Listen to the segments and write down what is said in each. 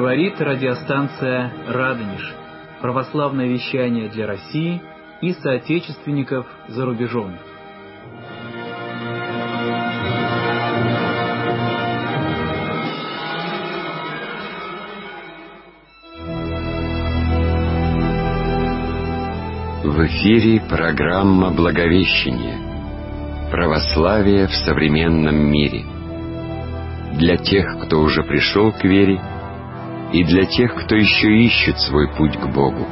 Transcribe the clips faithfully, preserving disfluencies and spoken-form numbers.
Говорит радиостанция «Радонеж». Православное вещание для России и соотечественников за рубежом. В эфире программа «Благовещение. Православие в современном мире». Для тех, кто уже пришел к вере, и для тех, кто еще ищет свой путь к Богу.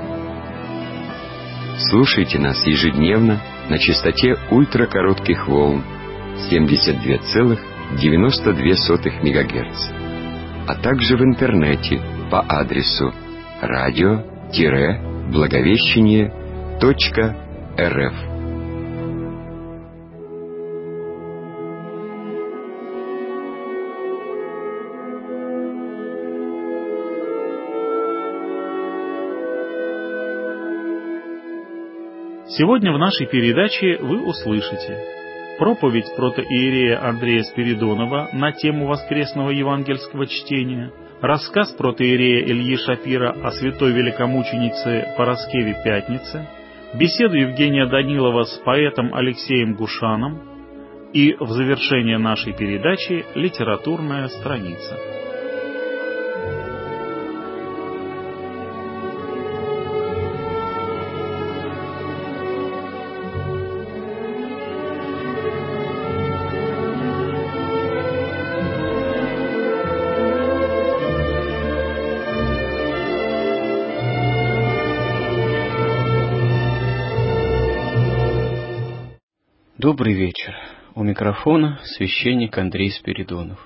Слушайте нас ежедневно на частоте ультракоротких волн семьдесят два целых девяносто две сотых мегагерца, а также в интернете по адресу радио-благовещение точка рф. Сегодня в нашей передаче вы услышите проповедь протоиерея Андрея Спиридонова на тему воскресного евангельского чтения, рассказ протоиерея Ильи Шапира о святой великомученице Параскеве Пятнице, беседу Евгения Данилова с поэтом Алексеем Гушаном и в завершение нашей передачи литературная страница. Добрый вечер. У микрофона священник Андрей Спиридонов.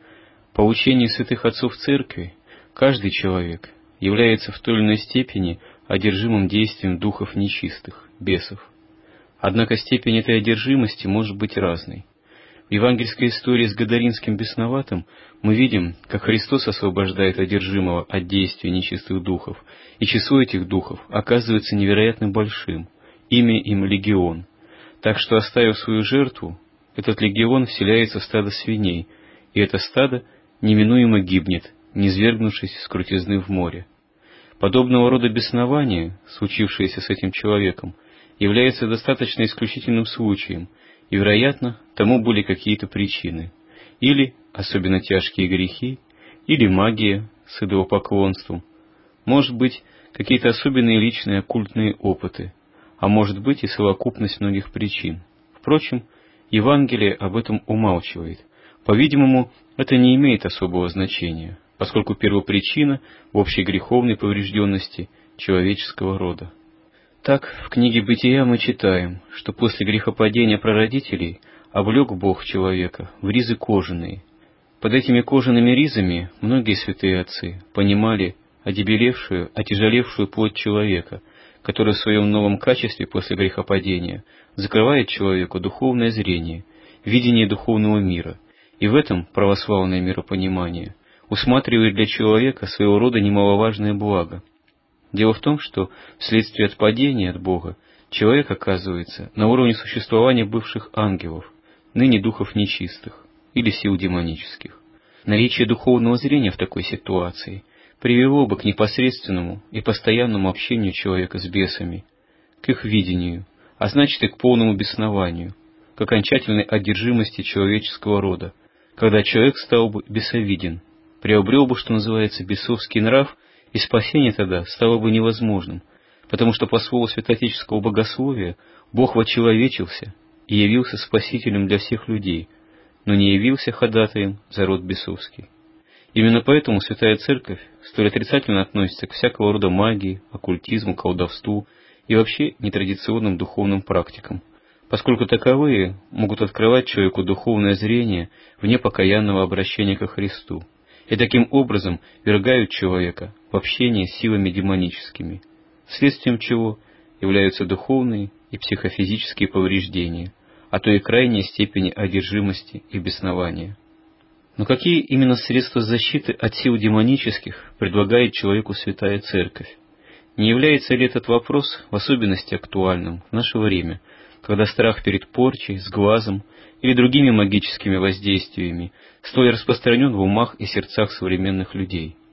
По учению святых отцов Церкви, каждый человек является в той или иной степени одержимым действием духов нечистых, бесов. Однако степень этой одержимости может быть разной. В евангельской истории с Гадаринским бесноватым мы видим, как Христос освобождает одержимого от действия нечистых духов, и число этих духов оказывается невероятно большим, имя им Легион. Так что, оставив свою жертву, этот легион вселяется в стадо свиней, и это стадо неминуемо гибнет, низвергнувшись с крутизны в море. Подобного рода беснование, случившееся с этим человеком, является достаточно исключительным случаем, и, вероятно, тому были какие-то причины. Или особенно тяжкие грехи, или магия с идолопоклонством, может быть, какие-то особенные личные оккультные опыты, а может быть и совокупность многих причин. Впрочем, Евангелие об этом умалчивает. По-видимому, это не имеет особого значения, поскольку первопричина в общей греховной поврежденности человеческого рода. Так, в книге «Бытия» мы читаем, что после грехопадения прародителей облег Бог человека в ризы кожаные. Под этими кожаными ризами многие святые отцы понимали одебелевшую, отяжелевшую плоть человека, который в своем новом качестве после грехопадения закрывает человеку духовное зрение, видение духовного мира, и в этом православное миропонимание усматривает для человека своего рода немаловажное благо. Дело в том, что вследствие отпадения от Бога человек оказывается на уровне существования бывших ангелов, ныне духов нечистых или сил демонических. Наличие духовного зрения в такой ситуации привело бы к непосредственному и постоянному общению человека с бесами, к их видению, а значит и к полному беснованию, к окончательной одержимости человеческого рода, когда человек стал бы бесовиден, приобрел бы, что называется, бесовский нрав, и спасение тогда стало бы невозможным, потому что по слову святоотеческого богословия Бог вочеловечился и явился спасителем для всех людей, но не явился ходатаем за род бесовский. Именно поэтому Святая Церковь столь отрицательно относится к всякого рода магии, оккультизму, колдовству и вообще нетрадиционным духовным практикам, поскольку таковые могут открывать человеку духовное зрение вне покаянного обращения ко Христу, и таким образом ввергают человека в общение с силами демоническими, следствием чего являются духовные и психофизические повреждения, а то и крайние степени одержимости и беснования. Но какие именно средства защиты от сил демонических предлагает человеку Святая Церковь? Не является ли этот вопрос в особенности актуальным в наше время, когда страх перед порчей, сглазом или другими магическими воздействиями столь распространен в умах и сердцах современных людей?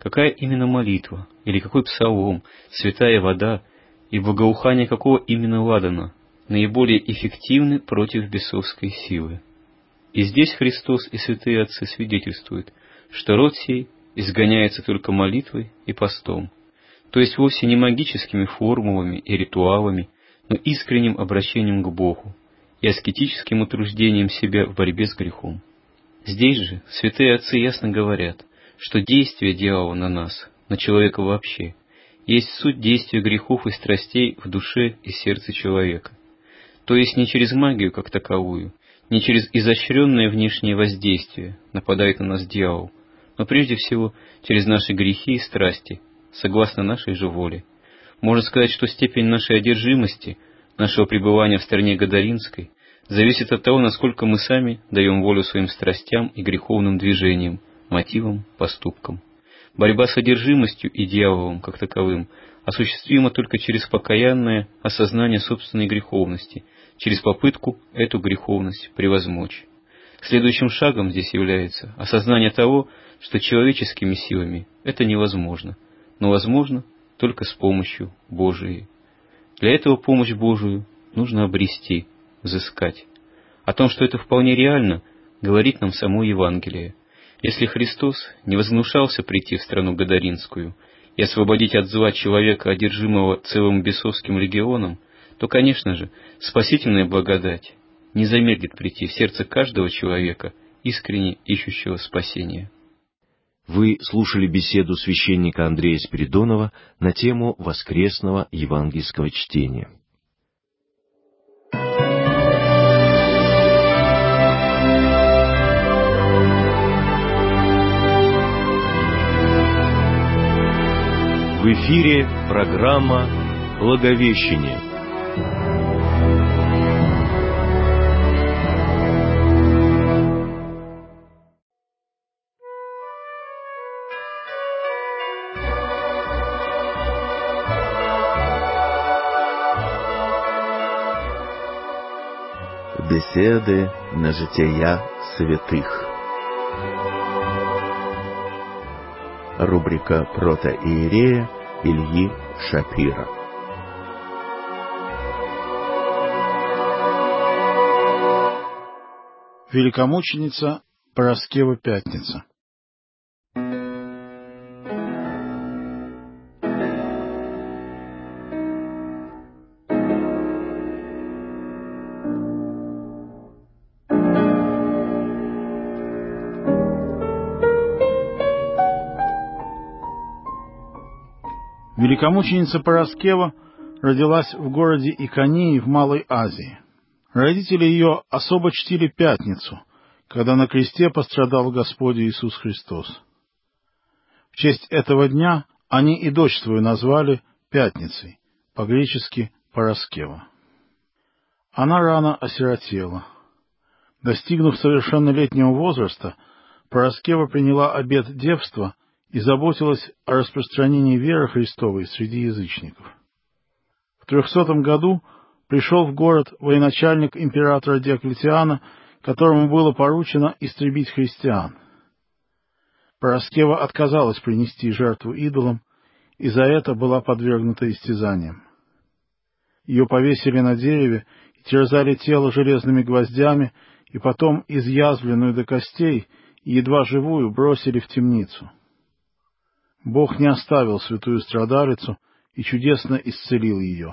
какая именно молитва, или какой псалом, святая вода и благоухание какого именно ладана наиболее эффективны против бесовской силы. И здесь Христос и святые отцы свидетельствуют, что род сей изгоняется только молитвой и постом, то есть вовсе не магическими формулами и ритуалами, но искренним обращением к Богу и аскетическим утруждением себя в борьбе с грехом. Здесь же святые отцы ясно говорят, что действие дьявола на нас, на человека вообще, есть суть действия грехов и страстей в душе и сердце человека, то есть не через магию как таковую, не через изощренное внешнее воздействие нападает на нас дьявол, но прежде всего через наши грехи и страсти, согласно нашей же воле. Можно сказать, что степень нашей одержимости, нашего пребывания в стране Гадаринской, зависит от того, насколько мы сами даем волю своим страстям и греховным движениям, мотивам, поступкам. Борьба с одержимостью и дьяволом, как таковым, осуществима только через покаянное осознание собственной греховности, через попытку эту греховность превозмочь. Следующим шагом здесь является осознание того, что человеческими силами это невозможно, но возможно только с помощью Божией. Для этого помощь Божию нужно обрести, взыскать. О том, что это вполне реально, говорит нам само Евангелие. Если Христос не возгнушался прийти в страну Гадаринскую и освободить от зла человека, одержимого целым бесовским легионом, то, конечно же, спасительная благодать не замедлит прийти в сердце каждого человека, искренне ищущего спасения. Вы слушали беседу священника Андрея Спиридонова на тему воскресного евангельского чтения. В эфире программа «Благовещение». Беседы на жития святых. Рубрика протоиерея Ильи Шапира. Великомученица Параскева Пятница. Великомученица Параскева родилась в городе Иконии в Малой Азии. Родители ее особо чтили Пятницу, когда на кресте пострадал Господь Иисус Христос. В честь этого дня они и дочь свою назвали Пятницей, по-гречески Параскева. Она рано осиротела. Достигнув совершеннолетнего возраста, Параскева приняла обет девства и заботилась о распространении веры Христовой среди язычников. В трехсотом году пришел в город военачальник императора Диоклетиана, которому было поручено истребить христиан. Параскева отказалась принести жертву идолам, и за это была подвергнута истязаниям. Ее повесили на дереве и терзали тело железными гвоздями, и потом изъязвленную до костей и едва живую бросили в темницу. Бог не оставил святую страдалицу и чудесно исцелил ее.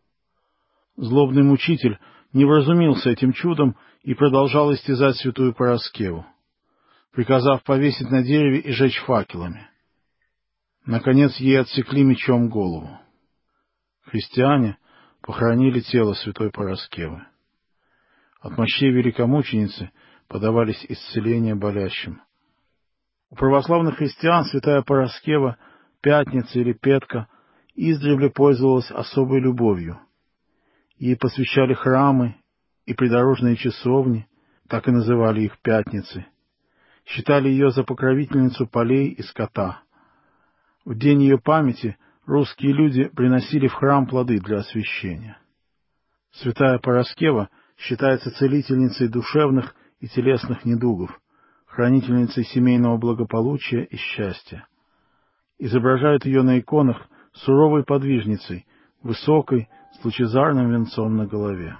Злобный мучитель не вразумился этим чудом и продолжал истязать святую Параскеву, приказав повесить на дереве и жечь факелами. Наконец ей отсекли мечом голову. Христиане похоронили тело святой Параскевы. От мощей великомученицы подавались исцеления болящим. У православных христиан святая Параскева, Пятница или Петка, издревле пользовалась особой любовью. Ей посвящали храмы и придорожные часовни, так и называли их Пятницы. Считали ее за покровительницу полей и скота. В день ее памяти русские люди приносили в храм плоды для освящения. Святая Параскева считается целительницей душевных и телесных недугов, хранительницей семейного благополучия и счастья. изображают ее на иконах суровой подвижницей, высокой, с лучезарным венцом на голове.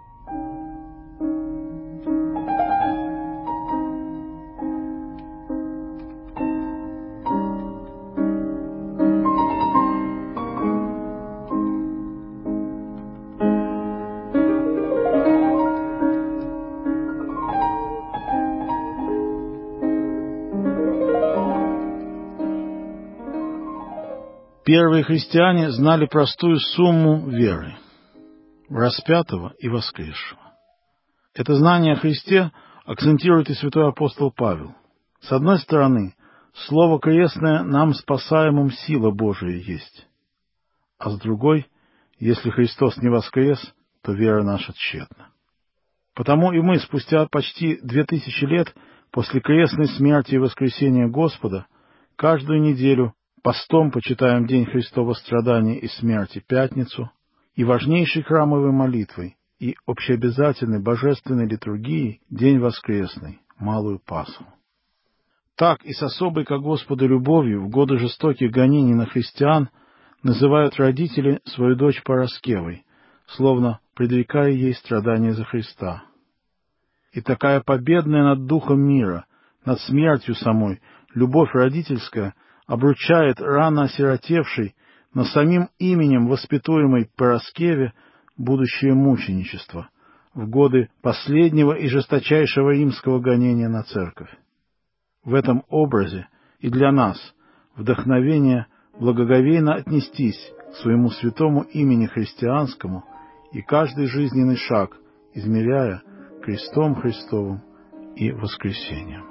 Первые христиане знали простую сумму веры в распятого и воскресшего. Это знание о Христе акцентирует и святой апостол Павел. С одной стороны, слово крестное нам спасаемым сила Божия есть, а с другой, если Христос не воскрес, то вера наша тщетна. Потому и мы, спустя почти две тысячи лет после крестной смерти и воскресения Господа, каждую неделю постом почитаем день Христова страдания и смерти, Пятницу, и важнейшей храмовой молитвой, и общеобязательной божественной литургией день воскресный, Малую Пасху. Так и с особой ко Господу любовью в годы жестоких гонений на христиан называют родители свою дочь Параскевой, словно предрекая ей страдания за Христа. И такая победная над духом мира, над смертью самой, любовь родительская обручает рано осиротевшей, но самим именем воспитуемой Параскеве будущее мученичество в годы последнего и жесточайшего римского гонения на церковь. В этом образе и для нас вдохновение благоговейно отнестись к своему святому имени христианскому и каждый жизненный шаг измеряя крестом Христовым и воскресением.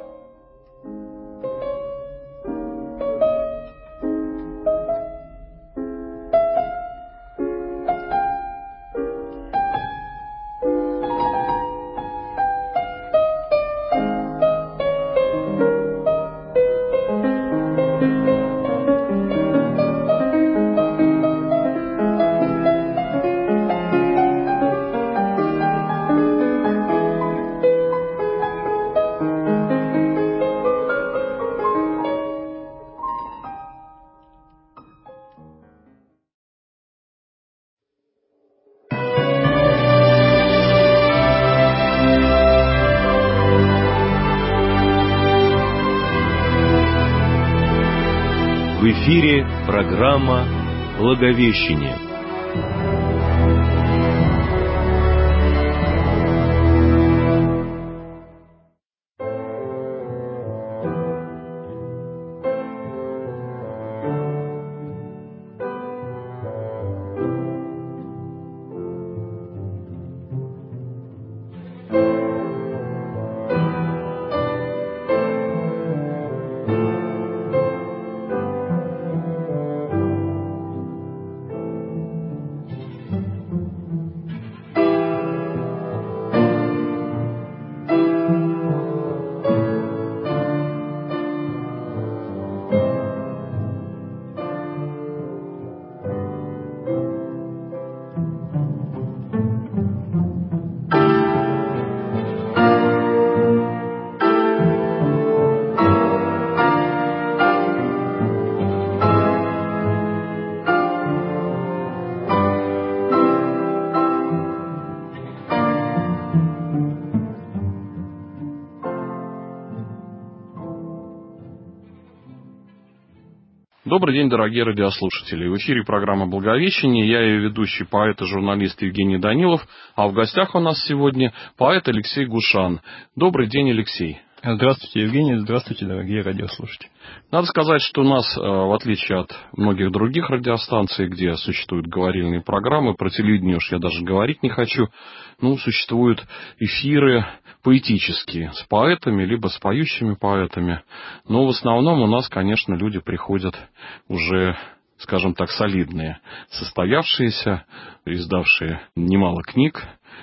В эфире программа «Благовещение». Добрый день, дорогие радиослушатели. В эфире программа «Благовещение». Я ее ведущий, поэт и журналист Евгений Данилов. А в гостях у нас сегодня поэт Алексей Гушан. Добрый день, Алексей. Здравствуйте, Евгений. Здравствуйте, дорогие радиослушатели. Надо сказать, что у нас, в отличие от многих других радиостанций, где существуют говорильные программы, про телевидение уж я даже говорить не хочу, ну, существуют эфиры поэтические, с поэтами, либо с поющими поэтами. Но в основном у нас, конечно, люди приходят уже, скажем так, солидные, состоявшиеся, издавшие немало книг.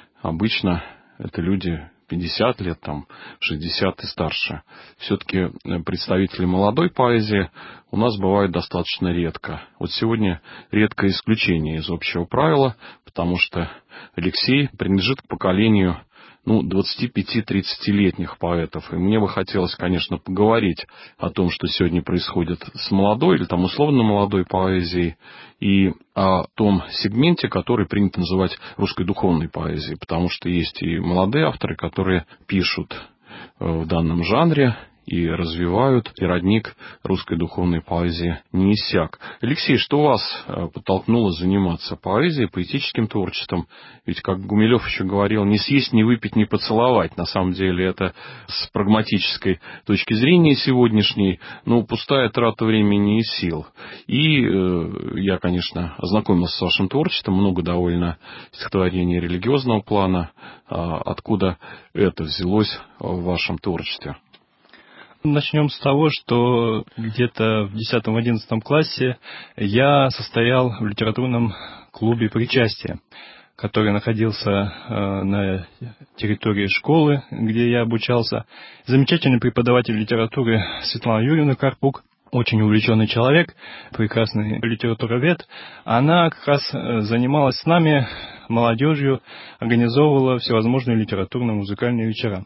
Обычно это люди пятьдесят лет, там, шестьдесят и старше. Все-таки представители молодой поэзии у нас бывает достаточно редко. Вот сегодня редкое исключение из общего правила, потому что Алексей принадлежит к поколению ну, двадцати-пяти-тридцатилетних поэтов. И мне бы хотелось, конечно, поговорить о том, что сегодня происходит с молодой или там условно молодой поэзией, и о том сегменте, который принято называть русской духовной поэзией, потому что есть и молодые авторы, которые пишут в данном жанре и развивают, и родник русской духовной поэзии не иссяк. Алексей, что вас подтолкнуло заниматься поэзией, поэтическим творчеством? Ведь, как Гумилев еще говорил, не съесть, не выпить, не поцеловать. На самом деле это с прагматической точки зрения сегодняшней, ну, пустая трата времени и сил. И э, я, конечно, ознакомился с вашим творчеством, много довольно стихотворений религиозного плана. А откуда это взялось в вашем творчестве? Начнем с того, что где-то в десятом-одиннадцатом классе я состоял в литературном клубе «Причастие», который находился на территории школы, где я обучался. Замечательный преподаватель литературы Светлана Юрьевна Карпук, очень увлеченный человек, прекрасный литературовед. Она как раз занималась с нами, молодежью, организовывала всевозможные литературно-музыкальные вечера.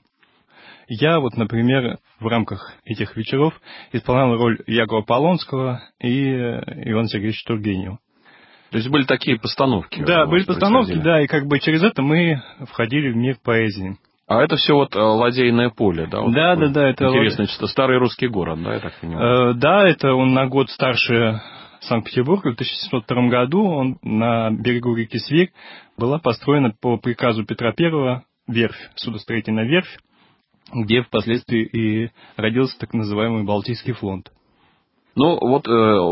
Я вот, например, в рамках этих вечеров исполнял роль Якова Полонского и Ивана Сергеевича Тургенева. То есть были такие постановки? Да, были постановки, да, и как бы через это мы входили в мир поэзии. А это все вот Ладейное поле, да? Вот да, да, да. Это интересно, что старый русский город, да, я так понимаю? Э, да, это он на год старше Санкт-Петербурга. В тысяча семьсот втором году он на берегу реки Свирь была построена по приказу Петра Первого верфь, судостроительная верфь, где впоследствии и родился так называемый Балтийский флот. Ну, вот э,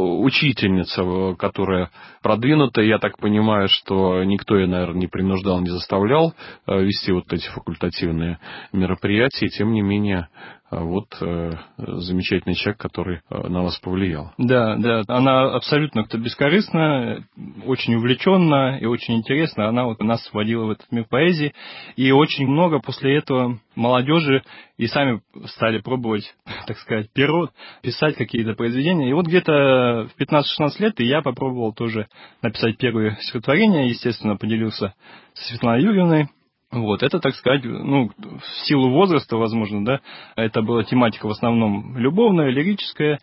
учительница, которая продвинута, я так понимаю, что никто ее, наверное, не принуждал, не заставлял э, вести вот эти факультативные мероприятия, тем не менее, э, вот э, замечательный человек, который э, на вас повлиял. Да, да, она абсолютно бескорыстна, очень увлеченна и очень интересна. Она вот нас вводила в этот мир поэзии, и очень много после этого молодежи и сами стали пробовать, так сказать, перо, писать какие-то произведения. И вот где-то в пятнадцать-шестнадцать лет и я попробовал тоже написать первые стихотворения, естественно, поделился со Светланой Юрьевной. Вот, это, так сказать, ну, в силу возраста, возможно, да, это была тематика в основном любовная, лирическая.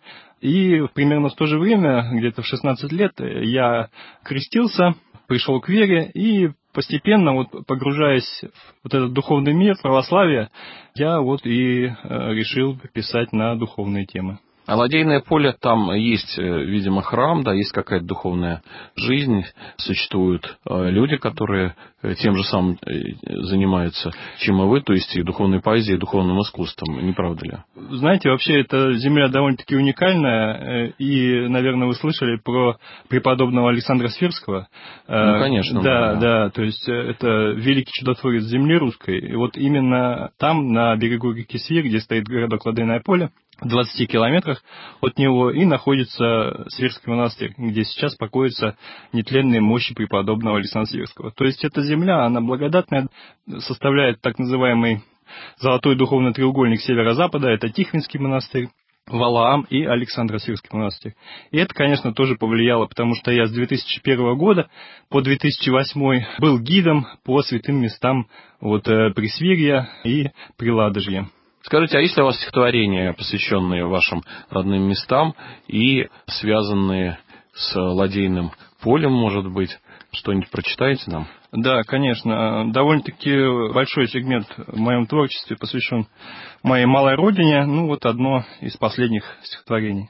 И примерно в то же время, где-то в шестнадцать лет, я крестился, пришел к вере и постепенно, вот, погружаясь в вот этот духовный мир, православие, я вот и э, решил писать на духовные темы. А Ладейное поле, там есть, видимо, храм, да, есть какая-то духовная жизнь, существуют люди, которые тем же самым занимаются, чем и вы, то есть и духовной поэзией, и духовным искусством, не правда ли? Знаете, вообще эта земля довольно-таки уникальная, и, наверное, вы слышали про преподобного Александра Сфирского. Ну, конечно. Да, да, да, то есть это великий чудотворец земли русской, и вот именно там, на берегу реки Свирь, где стоит городок Ладейное поле, в двадцати километрах от него и находится Свирский монастырь, где сейчас покоятся нетленные мощи преподобного Александра Свирского. То есть эта земля, она благодатная, составляет так называемый золотой духовный треугольник северо-запада, это Тихвинский монастырь, Валаам и Александро-Свирский монастырь. И это, конечно, тоже повлияло, потому что я с две тысячи первого года по две тысячи восьмой был гидом по святым местам вот, Пресвирья и Приладожья. Скажите, а есть ли у вас стихотворения, посвященные вашим родным местам и связанные с Ладейным полем, может быть? Что-нибудь прочитаете нам? Да, конечно. Довольно-таки большой сегмент в моем творчестве посвящен моей малой родине. Ну, вот одно из последних стихотворений.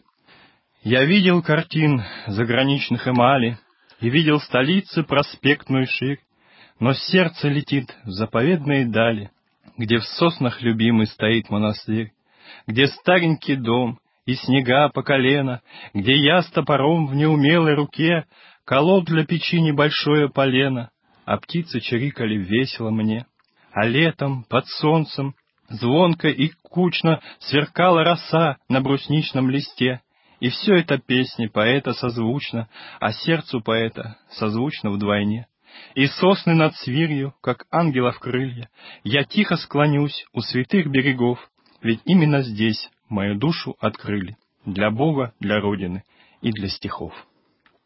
«Я видел картин заграничных эмали и видел столицы проспектную ширь, но сердце летит в заповедные дали, где в соснах любимый стоит монастырь, где старенький дом и снега по колено, где я с топором в неумелой руке колол для печи небольшое полено, а птицы чирикали весело мне, а летом под солнцем звонко и кучно сверкала роса на брусничном листе, и все это песни поэта созвучно, а сердцу поэта созвучно вдвойне. И сосны над Свирью, как ангелов крылья, я тихо склонюсь у святых берегов, ведь именно здесь мою душу открыли для Бога, для Родины и для стихов».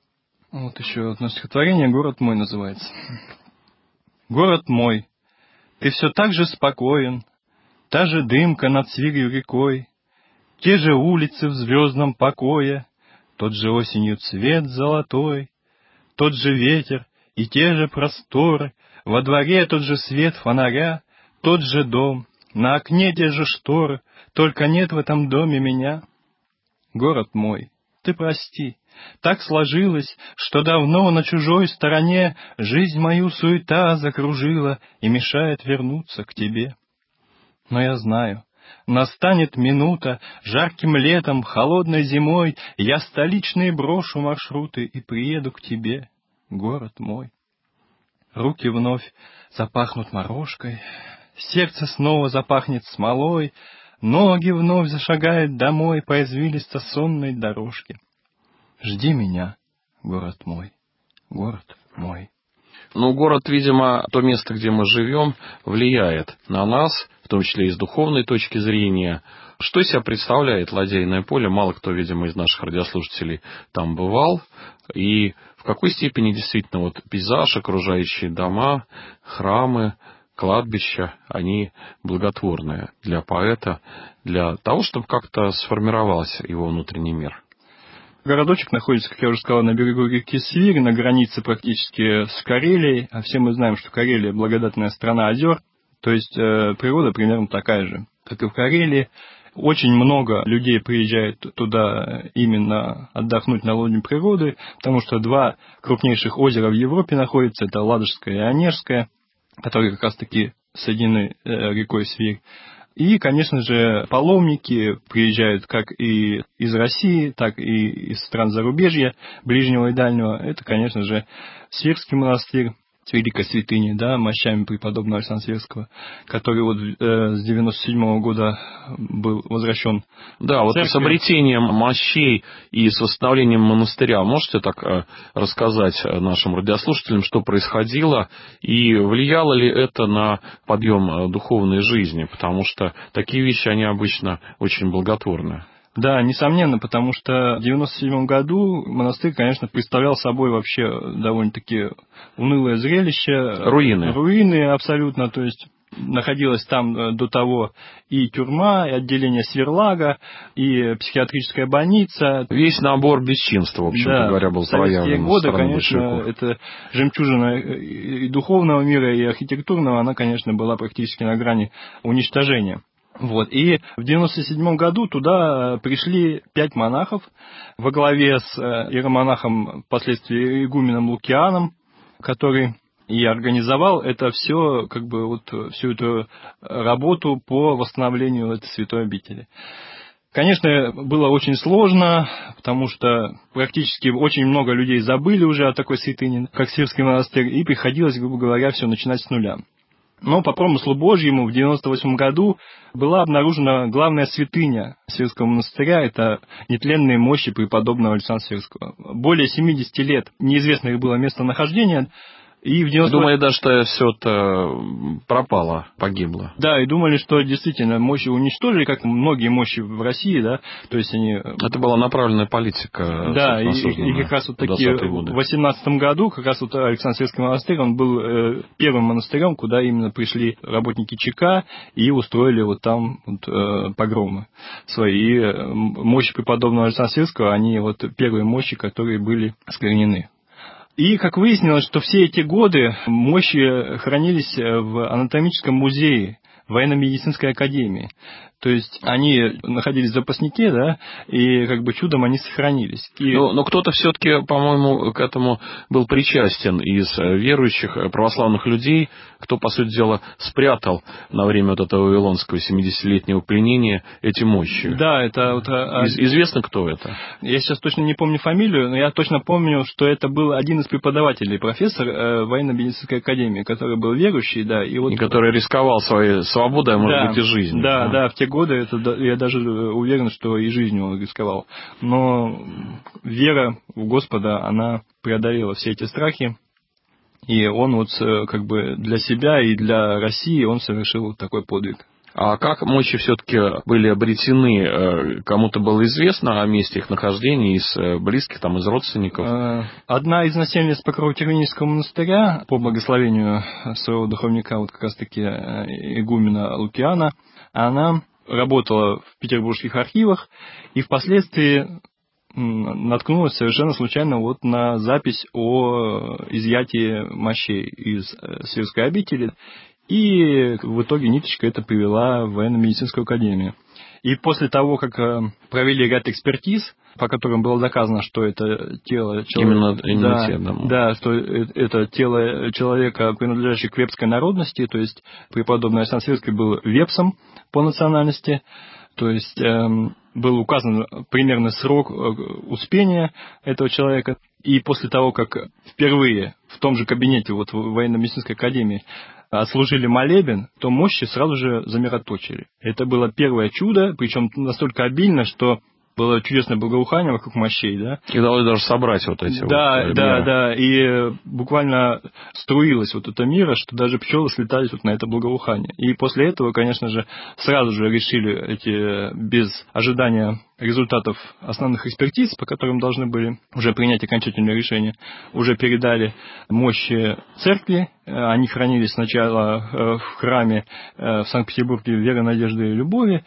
Вот еще одно стихотворение, «Город мой» называется. «Город мой, Ты все так же спокоен, та же дымка над Свирью рекой, те же улицы в звездном покое, тот же осенью цвет золотой, тот же ветер и те же просторы, во дворе тот же свет фонаря, тот же дом, на окне те же шторы, только нет в этом доме меня. Город мой, ты прости, так сложилось, что давно на чужой стороне жизнь мою суета закружила и мешает вернуться к тебе. Но я знаю, настанет минута, жарким летом, холодной зимой, я столичные брошу маршруты и приеду к тебе, город мой. Руки вновь запахнут морожкой, сердце снова запахнет смолой, ноги вновь зашагают домой по извилисто сонной дорожке. Жди меня, город мой, город мой. Ну, город, видимо, то место, где мы живем, влияет на нас, в том числе и с духовной точки зрения. Что из себя представляет Ладейное поле? Мало кто, видимо, из наших радиослушателей там бывал. И в какой степени действительно вот пейзаж, окружающие дома, храмы, кладбища, они благотворные для поэта, для того, чтобы как-то сформировался его внутренний мир? Городочек находится, как я уже сказал, на берегу реки Свирь, на границе практически с Карелией. А все мы знаем, что Карелия – благодатная страна озер. То есть э, природа примерно такая же, как и в Карелии. Очень много людей приезжает туда именно отдохнуть на лоне природы, потому что два крупнейших озера в Европе находятся. Это Ладожское и Онежское, которые как раз-таки соединены э, рекой Свирь. И, конечно же, паломники приезжают как и из России, так и из стран зарубежья, ближнего и дальнего. Это, конечно же, Свирский монастырь с великой святыней, да, мощами преподобного Александра Свирского, который вот э, с девяносто седьмого года был возвращен. Да, вот с обретением мощей и с восстановлением монастыря можете так э, рассказать нашим радиослушателям, что происходило и влияло ли это на подъем духовной жизни, потому что такие вещи, они обычно очень благотворны. Да, несомненно, потому что в девяносто седьмом году монастырь, конечно, представлял собой вообще довольно-таки унылое зрелище. Руины. Руины абсолютно, то есть находилась там до того и тюрьма, и отделение Сверлага, и психиатрическая больница. Весь набор бесчинства, в общем-то да, говоря, был проявлен. В годы, конечно, это жемчужина и духовного мира, и архитектурного, она, конечно, была практически на грани уничтожения. Вот. И в девяносто седьмом году туда пришли пять монахов во главе с иеромонахом, впоследствии игуменом Лукианом, который и организовал это все, как бы вот всю эту работу по восстановлению этой святой обители. Конечно, было очень сложно, потому что практически очень много людей забыли уже о такой святыне, как Свирский монастырь, и приходилось, грубо говоря, все начинать с нуля. Но по промыслу Божьему в девяносто восьмом году была обнаружена главная святыня Свирского монастыря, это нетленные мощи преподобного Александра Свирского. Более семидесяти лет неизвестно их было местонахождение. И в девяносто... Думали, да, что все это пропало, погибло. Да, и думали, что действительно мощи уничтожили, как многие мощи в России, да, то есть они... Это была направленная политика. Да, и, и как раз вот такие в восемнадцатом году, как раз вот Александр Свирский монастырь, он был э, первым монастырем, куда именно пришли работники ЧК и устроили вот там вот, э, погромы свои. И э, мощи преподобного Александра Свирского, они вот первые мощи, которые были осквернены. И, как выяснилось, что все эти годы мощи хранились в анатомическом музее военно-медицинской академии. То есть они находились в запаснике, да, и как бы чудом они сохранились. И... Но, но кто-то все-таки, по-моему, к этому был причастен из верующих православных людей, кто, по сути дела, спрятал на время вот этого вавилонского семидесятилетнего пленения эти мощи. Да, это... Вот, Из, известно, кто это? Я сейчас точно не помню фамилию, но я точно помню, что это был один из преподавателей, профессор э, военно-медицинской академии, который был верующий, да. И, вот... и который рисковал своей свободой, а может да, быть и жизнью. Да, да, да, в те годы, это, я даже уверен, что и жизнью он рисковал. Но вера в Господа, она преодолела все эти страхи, и он вот как бы для себя и для России он совершил такой подвиг. А как мощи все-таки были обретены? Кому-то было известно о месте их нахождения из близких, там, из родственников? Одна из насельниц Покрово-Тервенического монастыря, по благословению своего духовника, вот как раз-таки игумена Лукиана, она работала в петербургских архивах и впоследствии наткнулась совершенно случайно вот на запись о изъятии мощей из Сверской обители, и в итоге ниточка это привела в военно-медицинскую академию. И после того, как провели ряд экспертиз, по которым было доказано, что это тело человека, именно, именно да, те, да. да, что это тело человека, принадлежащего к вепской народности, то есть преподобный Александр Сверский был вепсом по национальности, то есть эм, был указан примерный срок успения этого человека. И после того, как впервые в том же кабинете вот в военно-медицинской академии отслужили молебен, то мощи сразу же замироточили. Это было первое чудо, причем настолько обильно, что было чудесное благоухание вокруг мощей, да. И удалось даже собрать вот эти да, вот... Да, да, да, и буквально струилось вот это мира, что даже пчелы слетались вот на это благоухание. И после этого, конечно же, сразу же решили эти, без ожидания результатов основных экспертиз, по которым должны были уже принять окончательное решение, уже передали мощи церкви. Они хранились сначала в храме в Санкт-Петербурге «Веры, надежды и любови»,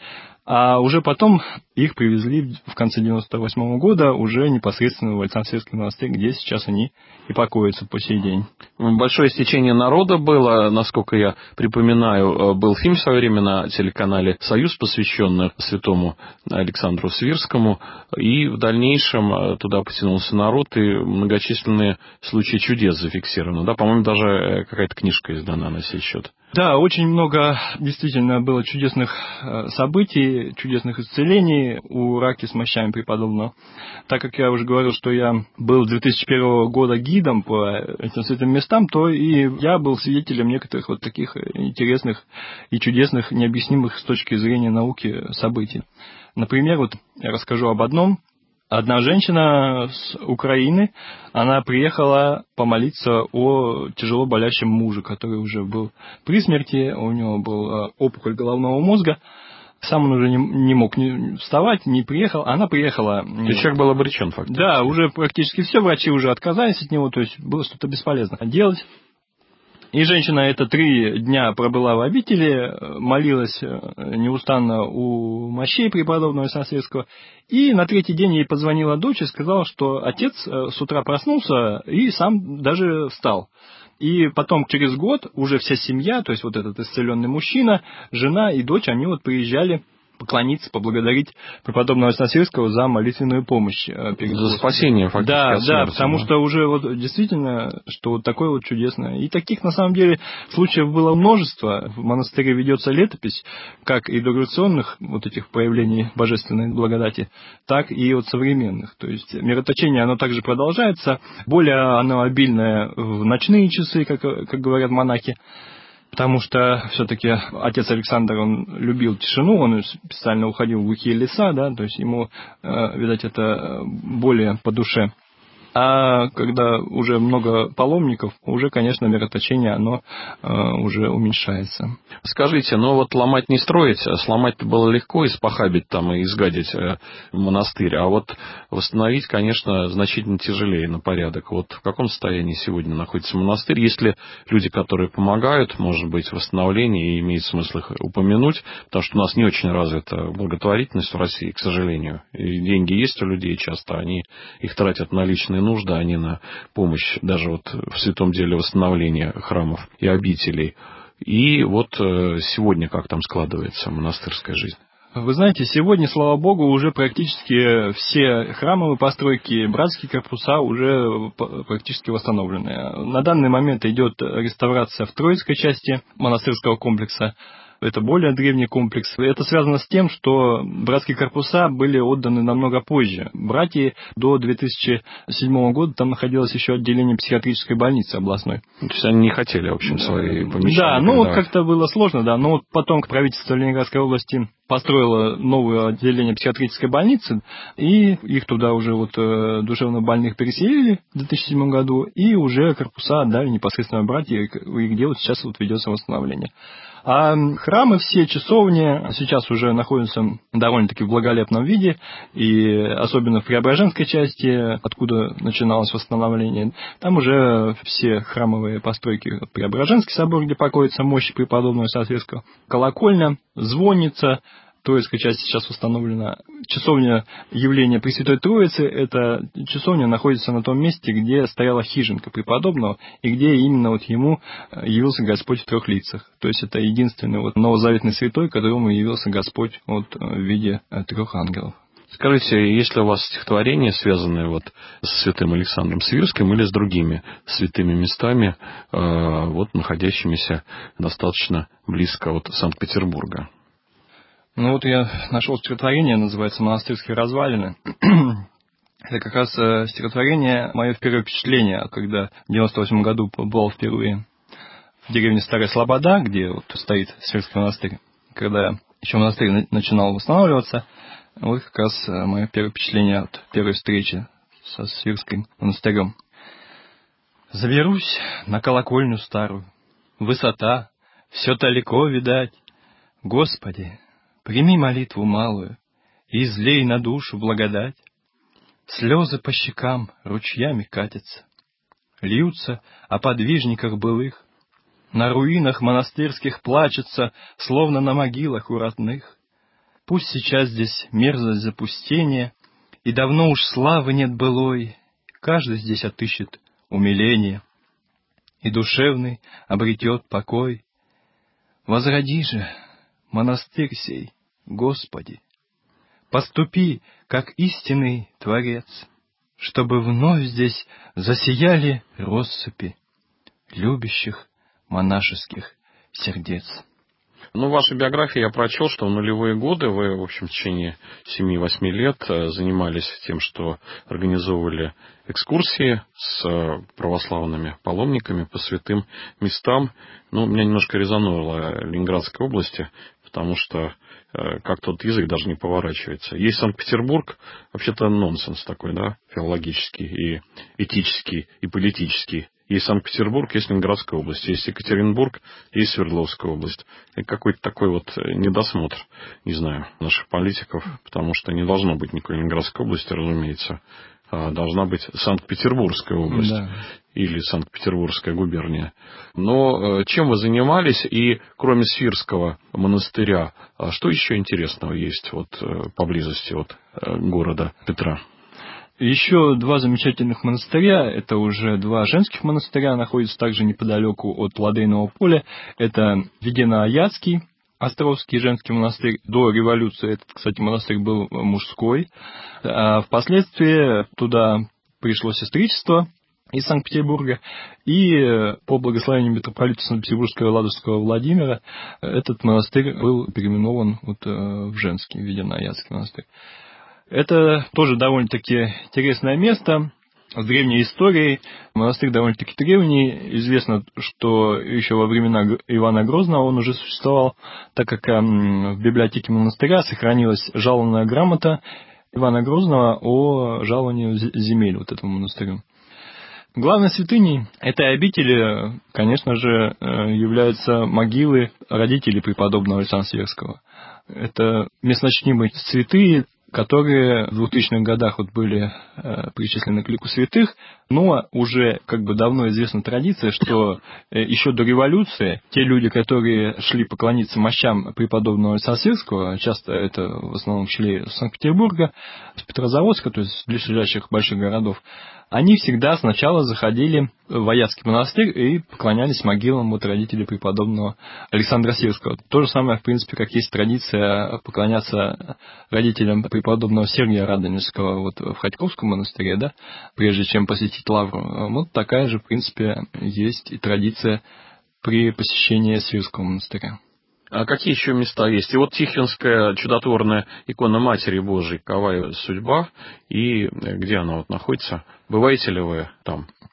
а уже потом их привезли в конце девяносто восьмого года уже непосредственно в Александро-Сверский монастырь, где сейчас они и покоятся по сей день. Большое стечение народа было, насколько я припоминаю, был фильм в свое время на телеканале «Союз», посвященный святому Александру Свирскому, и в дальнейшем туда потянулся народ, и многочисленные случаи чудес зафиксированы. Да, по-моему, даже какая-то книжка издана на сей счет. Да, очень много действительно было чудесных событий, чудесных исцелений у раки с мощами преподобного. Так как я уже говорил, что я был с две тысячи первого года гидом по этим святым местам, то и я был свидетелем некоторых вот таких интересных и чудесных, необъяснимых с точки зрения науки событий. Например, вот я расскажу об одном. Одна женщина с Украины, она приехала помолиться о тяжело болящем муже, который уже был при смерти, у него был опухоль головного мозга, сам он уже не, не мог не вставать, не приехал, она приехала... То есть человек был обречен фактически. Да, уже практически все, врачи уже отказались от него, то есть было что-то бесполезно делать. И женщина это три дня пробыла в обители, молилась неустанно у мощей преподобного Александра Сверского, и на третий день ей позвонила дочь и сказала, что отец с утра проснулся и сам даже встал. И потом через год уже вся семья, то есть вот этот исцеленный мужчина, жена и дочь, они вот приезжали поклониться, поблагодарить преподобного Александра Сверского за молитвенную помощь. Перед за спасение, фактически. Да, от да, смерти, потому да. что уже вот действительно, что вот такое вот чудесное. И таких, на самом деле, случаев было множество. В монастыре ведется летопись, как и дореволюционных вот этих проявлений божественной благодати, так и от современных. То есть мироточение, оно также продолжается. Более оно обильное в ночные часы, как, как говорят монахи. Потому что все-таки отец Александр, он любил тишину, он специально уходил в глухие леса, да, то есть ему, видать, это более по душе. А когда уже много паломников, уже, конечно, мироточение, оно э, уже уменьшается. Скажите, ну вот ломать не строить, сломать-то было легко, испохабить там и изгадить э, монастырь, а вот восстановить, конечно, значительно тяжелее на порядок. Вот в каком состоянии сегодня находится монастырь? Есть ли люди, которые помогают, может быть, в восстановлении, и имеет смысл их упомянуть, потому что у нас не очень развита благотворительность в России, к сожалению. И деньги есть у людей часто, они их тратят на личные нужды, а не на помощь даже вот в святом деле восстановления храмов и обителей. И вот сегодня как там складывается монастырская жизнь? Вы знаете, сегодня, слава богу, уже практически все храмовые постройки, братские корпуса уже практически восстановлены. На данный момент идет реставрация в Троицкой части монастырского комплекса. Это более древний комплекс. Это связано с тем, что братские корпуса были отданы намного позже. Братья до две тысячи седьмого года там находилось еще отделение психиатрической больницы областной. То есть они не хотели, в общем, свои помещения. Да, ну вот как-то было сложно, да. Но вот потом правительство Ленинградской области построило новое отделение психиатрической больницы, и их туда уже вот э, душевно больных переселили в две тысячи седьмом году, и уже корпуса отдали непосредственно братья, и где вот сейчас вот ведется восстановление. А храмы все, часовни сейчас уже находятся довольно-таки в благолепном виде, и особенно в Преображенской части, откуда начиналось восстановление, там уже все храмовые постройки, Преображенский собор, где покоится мощь преподобного Сосветского, колокольня, звонница, Троицкая часть сейчас восстановлена. Часовня явления Пресвятой Троицы, эта часовня находится на том месте, где стояла хижинка преподобного, и где именно вот ему явился Господь в трех лицах. То есть это единственный вот новозаветный святой, которому явился Господь вот в виде трех ангелов. Скажите, есть ли у вас стихотворения, связанные вот с святым Александром Свирским или с другими святыми местами, вот находящимися достаточно близко от Санкт-Петербурга? Ну вот я нашел стихотворение, называется «Монастырские развалины». Это как раз стихотворение, мое первое впечатление, когда в девяносто восьмом году побывал впервые в деревне Старая Слобода, где вот стоит Свирский монастырь. Когда еще монастырь начинал восстанавливаться, вот как раз мое первое впечатление от первой встречи со Свирским монастырем. Заберусь на колокольню старую, высота, все далеко видать. Господи, прими молитву малую и излей на душу благодать. Слезы по щекам ручьями катятся, льются о подвижниках былых, на руинах монастырских плачется, словно на могилах у родных. Пусть сейчас здесь мерзость запустения, и давно уж славы нет былой, каждый здесь отыщет умиление, и душевный обретет покой. Возроди же монастырь сей, Господи, поступи, как истинный Творец, чтобы вновь здесь засияли россыпи любящих монашеских сердец. Ну, в вашей биографии я прочел, что в нулевые годы вы, в общем, в течение семи-восьми лет занимались тем, что организовывали экскурсии с православными паломниками по святым местам. Ну, меня немножко резануло Ленинградской области, потому что как тот язык даже не поворачивается. Есть Санкт-Петербург, вообще-то нонсенс такой, да, филологический и этический, и политический. Есть Санкт-Петербург, есть Ленинградская область, есть Екатеринбург, есть Свердловская область. И какой-то такой вот недосмотр, не знаю, наших политиков, потому что не должно быть никакой Ленинградской области, разумеется. А должна быть Санкт-Петербургская область, да, или Санкт-Петербургская губерния. Но чем вы занимались, и кроме Свирского монастыря, что еще интересного есть вот поблизости от города Петра? Еще два замечательных монастыря, это уже два женских монастыря, находятся также неподалеку от Ладейного поля. Это Ведено-Аятский, Островский женский монастырь. До революции этот, кстати, монастырь был мужской. А впоследствии туда пришло сестричество из Санкт-Петербурга, и по благословению митрополита Санкт-Петербургского и Ладожского Владимира этот монастырь был переименован вот в женский, Ведено-Аятский монастырь. Это тоже довольно-таки интересное место с древней историей. Монастырь довольно-таки древний. Известно, что еще во времена Ивана Грозного он уже существовал, так как в библиотеке монастыря сохранилась жалованная грамота Ивана Грозного о жаловании земель вот этому монастырю. Главной святыней этой обители, конечно же, являются могилы родителей преподобного Александра Свирского. Это местночтимые святые, которые в двухтысячных годах вот были э, причислены к лику святых, но уже как бы давно известна традиция, что э, еще до революции те люди, которые шли поклониться мощам преподобного Александра Свирского, часто это в основном шли из Санкт-Петербурга, с Петрозаводска, то есть с близлежащих больших городов, они всегда сначала заходили в Аятский монастырь и поклонялись могилам вот родителей преподобного Александра Свирского. То же самое, в принципе, как есть традиция поклоняться родителям преподобного Сергия Радонежского вот в Ходьковском монастыре, да, прежде чем посетить Лавру. Вот такая же, в принципе, есть и традиция при посещении Свирского монастыря. А какие еще места есть? И вот Тихвинская чудотворная икона Матери Божией, какова судьба, и где она вот находится? Бываете ли вы там?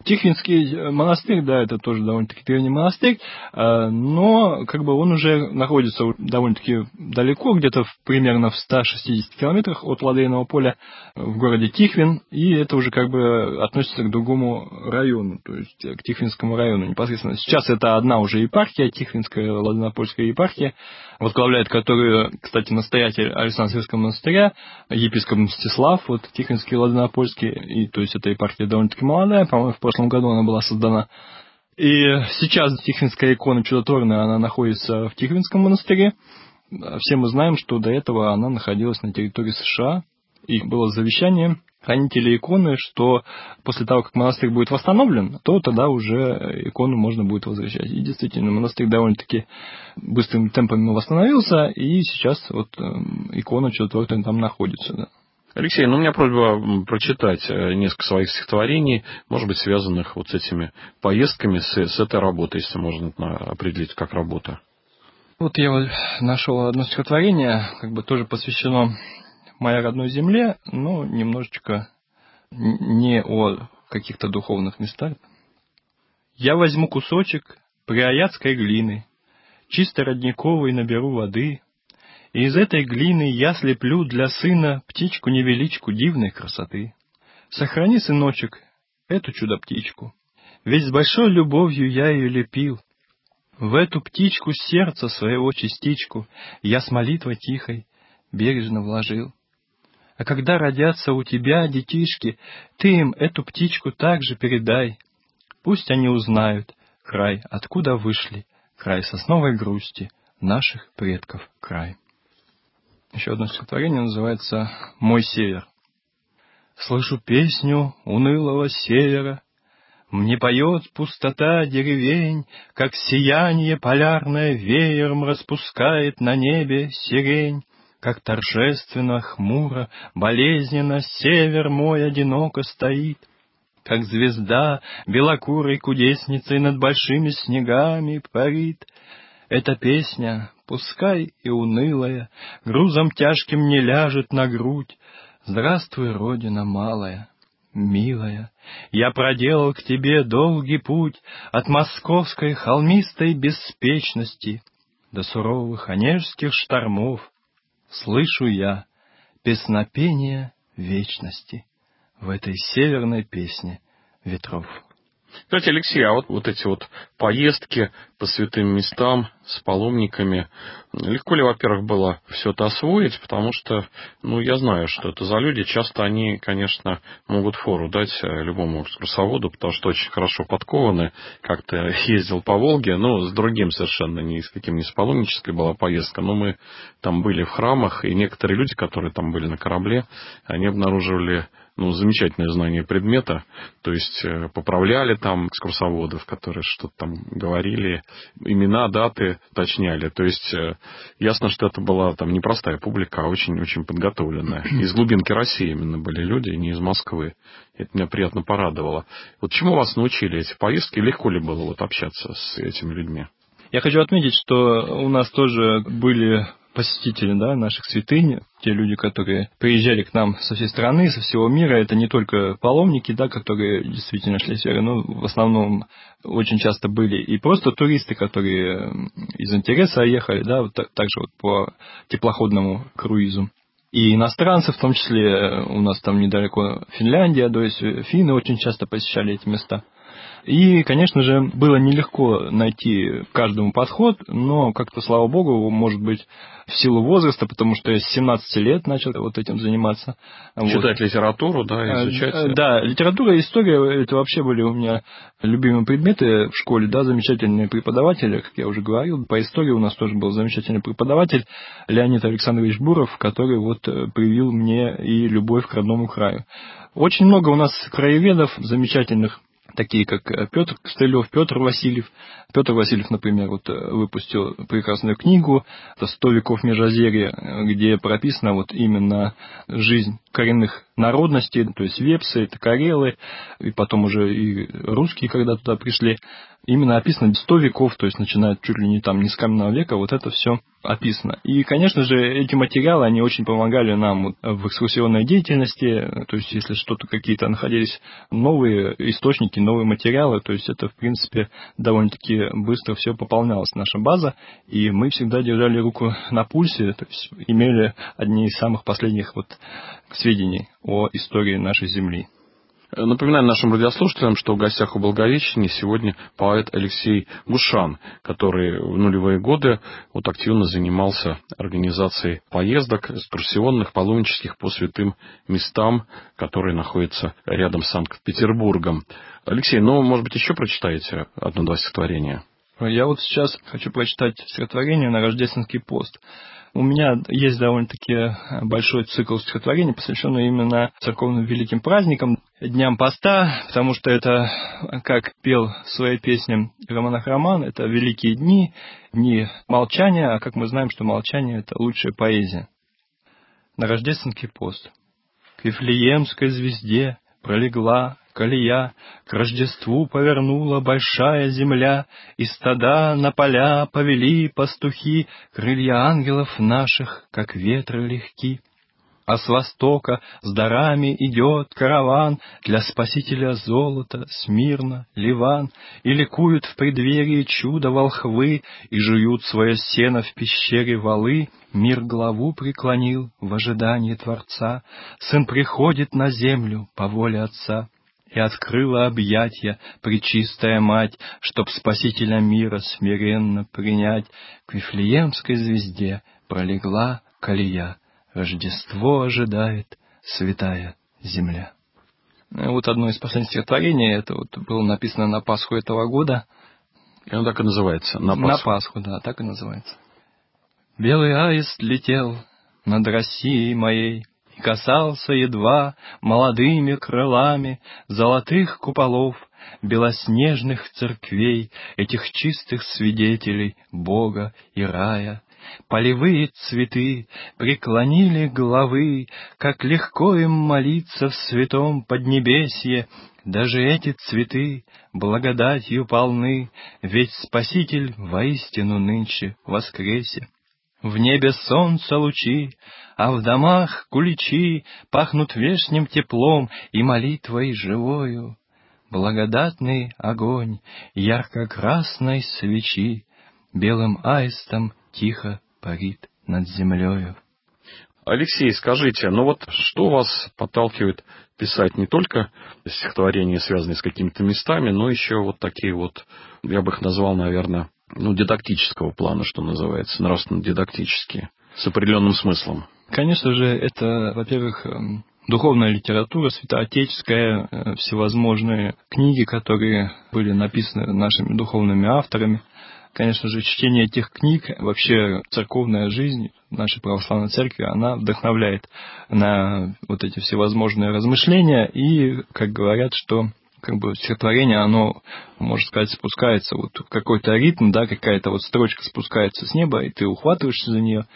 Тихвинский монастырь, да, это тоже довольно-таки древний монастырь, но как бы он уже находится довольно-таки далеко, где-то в, примерно в ста шестидесяти километрах от Ладейного поля в городе Тихвин, и это уже как бы относится к другому району, то есть к Тихвинскому району непосредственно. Сейчас это одна уже епархия, Тихвинская Ладейно-Польская епархия, возглавляет которую, кстати, настоятель Александрийского монастыря, епископ Мстислав, вот Тихвинский Ладейно-Польский, и то есть эта епархия довольно-таки молодая, по-моему, в прошлом году она была создана. И сейчас Тихвинская икона чудотворная, она находится в Тихвинском монастыре. Все мы знаем, что до этого она находилась на территории США. И было завещание хранителей иконы, что после того, как монастырь будет восстановлен, то тогда уже икону можно будет возвращать. И действительно, монастырь довольно-таки быстрыми темпами восстановился, и сейчас вот икона чудотворная там находится. Да. Алексей, ну у меня просьба прочитать несколько своих стихотворений, может быть, связанных вот с этими поездками, с, с этой работой, если можно определить как работа. Вот я вот нашел одно стихотворение, как бы тоже посвящено моей родной земле, но немножечко не о каких-то духовных местах. Я возьму кусочек приаятской глины, чисто родниковой наберу воды, и из этой глины я слеплю для сына птичку-невеличку дивной красоты. Сохрани, сыночек, эту чудо-птичку, ведь с большой любовью я ее лепил. В эту птичку сердца своего частичку я с молитвой тихой бережно вложил. А когда родятся у тебя детишки, ты им эту птичку также передай. Пусть они узнают край, откуда вышли, край сосновой грусти, наших предков край. Еще одно стихотворение называется «Мой север». Слышу песню унылого севера, мне поет пустота деревень, как сияние полярное веером распускает на небе сирень, как торжественно, хмуро, болезненно север мой одиноко стоит, как звезда белокурой кудесницей над большими снегами парит. Эта песня, пускай и унылая, грузом тяжким не ляжет на грудь. Здравствуй, Родина малая, милая, я проделал к тебе долгий путь от московской холмистой беспечности до суровых онежских штормов. Слышу я песнопение вечности в этой северной песне ветров. Кстати, Алексей, а вот, вот эти вот поездки по святым местам с паломниками, легко ли, во-первых, было все это освоить, потому что, ну, я знаю, что это за люди, часто они, конечно, могут фору дать любому экскурсоводу, потому что очень хорошо подкованы, как-то ездил по Волге, ну, с другим совершенно, ни с каким, не с паломнической была поездка, но мы там были в храмах, и некоторые люди, которые там были на корабле, они обнаруживали, ну, замечательное знание предмета, то есть поправляли там экскурсоводов, которые что-то там говорили, имена, даты уточняли. То есть ясно, что это была там не простая публика, а очень-очень подготовленная. Из глубинки России именно были люди, не из Москвы. Это меня приятно порадовало. Вот чему вас научили эти поездки? Легко ли было вот общаться с этими людьми? Я хочу отметить, что у нас тоже были посетители, да, наших святынь, те люди, которые приезжали к нам со всей страны, со всего мира. Это не только паломники, да, которые действительно шли с верой, но в основном очень часто были и просто туристы, которые из интереса ехали, да, вот так, также вот по теплоходному круизу. И иностранцы, в том числе у нас там недалеко Финляндия, то есть финны очень часто посещали эти места. И, конечно же, было нелегко найти каждому подход, но как-то, слава богу, может быть, в силу возраста, потому что я с семнадцати лет начал вот этим заниматься. Читать вот. литературу, да, изучать. Да, литература и история, это вообще были у меня любимые предметы в школе, да, замечательные преподаватели, как я уже говорил. По истории у нас тоже был замечательный преподаватель Леонид Александрович Буров, который вот привил мне и любовь к родному краю. Очень много у нас краеведов замечательных, такие как Петр Костылев, Петр Васильев. Петр Васильев, например, вот выпустил прекрасную книгу «Сто веков Межозерья», где прописана вот именно жизнь коренных народностей, то есть вепсы, это карелы, и потом уже и русские, когда туда пришли. Именно описано сто веков, то есть начиная чуть ли не там не с каменного века, вот это все описано. И, конечно же, эти материалы, они очень помогали нам в экскурсионной деятельности, то есть если что-то какие-то находились новые источники, новые материалы, то есть это, в принципе, довольно-таки быстро все пополнялась наша база, и мы всегда держали руку на пульсе, то есть имели одни из самых последних вот сведений о истории нашей земли. Напоминаю нашим радиослушателям, что в гостях у Благовещения сегодня поэт Алексей Гушан, который в нулевые годы вот активно занимался организацией поездок экскурсионных, паломнических по святым местам, которые находятся рядом с Санкт-Петербургом. Алексей, ну, может быть, еще прочитаете одно-два стихотворения? Я вот сейчас хочу прочитать стихотворение на Рождественский пост. У меня есть довольно-таки большой цикл стихотворений, посвященный именно церковным великим праздникам, дням поста, потому что это, как пел в своей песне Романах Роман, это великие дни, дни молчания, а как мы знаем, что молчание — это лучшая поэзия. На Рождественский пост. К Вифлеемской звезде пролегла колея, к Рождеству повернула большая земля, и стада на поля повели пастухи, крылья ангелов наших, как ветры легки. А с востока с дарами идет караван, для Спасителя золото, Смирна, Ливан, и ликуют в преддверии чуда волхвы, и жуют свое сено в пещере валы. Мир главу преклонил в ожидании Творца, Сын приходит на землю по воле Отца. И открыла объятья пречистая Мать, чтоб Спасителя мира смиренно принять. К Вифлеемской звезде пролегла колея, Рождество ожидает святая земля. Вот одно из последних стихотворений, это вот было написано на Пасху этого года. И оно так и называется, на Пасху. На Пасху, да, так и называется. Белый аист летел над Россией моей, и касался едва молодыми крылами золотых куполов, белоснежных церквей, этих чистых свидетелей Бога и рая. Полевые цветы преклонили головы, как легко им молиться в святом Поднебесье. Даже эти цветы благодатью полны, ведь Спаситель воистину нынче воскресе. В небе солнца лучи, а в домах куличи пахнут вешним теплом и молитвой живою. Благодатный огонь ярко-красной свечи белым аистом тихо парит над землею. Алексей, скажите, ну вот что вас подталкивает писать не только стихотворения, связанные с какими-то местами, но еще вот такие вот, я бы их назвал, наверное, ну, дидактического плана, что называется, нравственно-дидактические, с определенным смыслом? Конечно же, это, во-первых, духовная литература, святоотеческая, всевозможные книги, которые были написаны нашими духовными авторами. Конечно же, чтение этих книг, вообще церковная жизнь нашей православной церкви, она вдохновляет на вот эти всевозможные размышления. И, как говорят, что как бы стихотворение, оно, можно сказать, спускается вот в какой-то ритм, да, какая-то вот строчка спускается с неба, и ты ухватываешься за нее,